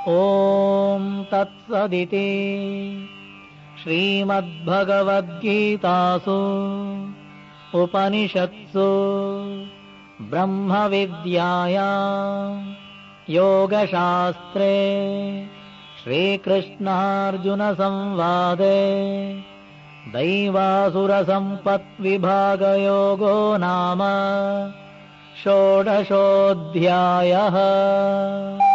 ॐ तत्सदिति श्रीमद्भगवद्गीतासु उपनिषत्सु ब्रह्मविद्यायां योगशास्त्रे श्रीकृष्णार्जुनसंवादे दैवासुरसम्पद्विभागयोगो नाम षोडशोऽध्यायः।